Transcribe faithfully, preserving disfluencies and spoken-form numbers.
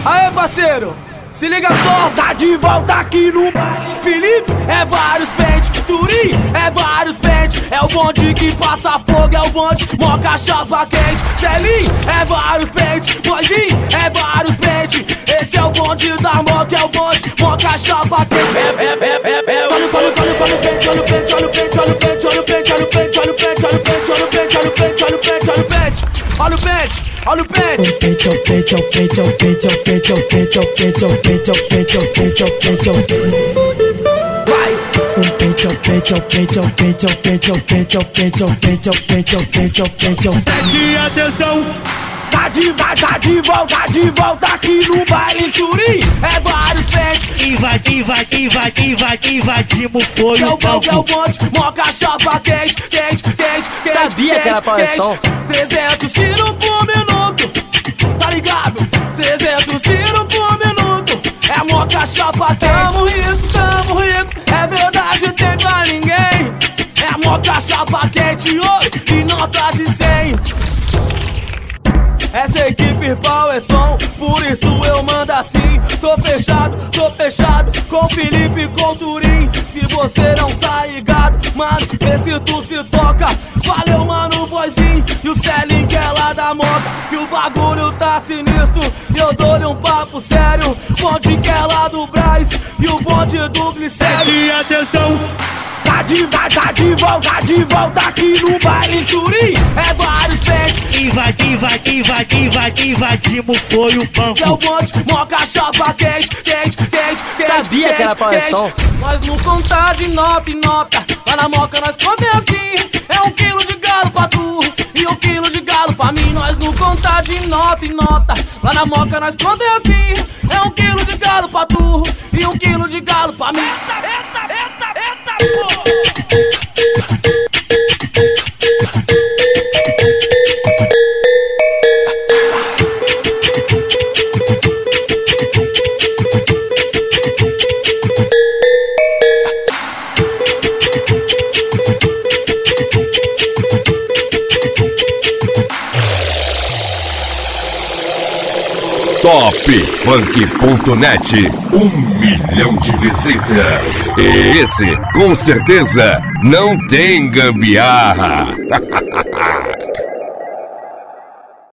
Aê, parceiro, se liga só, tá de volta aqui no baile. Felipe, é vários pente, Turim, é vários pente. É o bonde que passa fogo, é o bonde, moca chapa quente. Celinho, é vários pente, Boizinho, é vários pente. Esse é o bonde da moca, é o bonde, moca chapa quente. É, é, é, é, é. Olha o pente, olha o pente, olha o pente, olha o pente, olha o pente, olha o pente, olha o pente, olha o pente, olha o pente, olha o pente, olha o pente, olha o pente, olha o pente. Olha o pente, olha o pente. Pente, o pente, o pente, o pente, o pente, o pente, o pente, o pente, o pente, o pente, o pente, o pente. Vai. Um pente, o pente, o pente, o pente, o pente, o pente, o pente, o pente, o pente, o pente, o pente, o pente. Preste atenção. Tá de, vai, tá de volta, tá de volta aqui no baile. Turim, é vários pente. Invadi, invadi, invadi, invadi, invadimos, foi é o palco. É o palco. bonde, moca chapa quente, quente, quente, quente. Sabia que era palhação? trezentos tiros por minuto, tá ligado? trezentos tiros por minuto. É moca chapa quente. Tamo rico, tamo rico, é verdade, tem pra ninguém. É moca chapa quente, ouro e nota de cem. Essa equipe pau é som, por isso eu mando assim. Tô fechado, tô fechado com Felipe e com Turim. Se você não tá ligado, mano, vê se tu se toca. Valeu, mano, Boizinho e o Celinho que é lá da moca. Que o bagulho tá sinistro e eu dou-lhe um papo sério. Bonde que é lá do Braz e o bonde do Glicério. Preste atenção. Tá de, vai, tá de volta, tá de volta aqui no baile. Turim, é vários pente. Invadi, invadi, invadi, invadi, invadimos, foi o banco. É o bonde, moca chapa quente, quente, quente, quente. Sabia que era palhação? Nós não contar de nota em nota, lá na moca nós contamos assim. É um quilo de galo pra tu e um quilo de galo pra mim. Nós não contar de nota em nota, lá na moca nós contamos assim. É um quilo de galo pra tu e um quilo de galo pra mim. Eita, eita, eita, eita, porra! top funk ponto net, um milhão de visitas. E esse, com certeza, não tem gambiarra.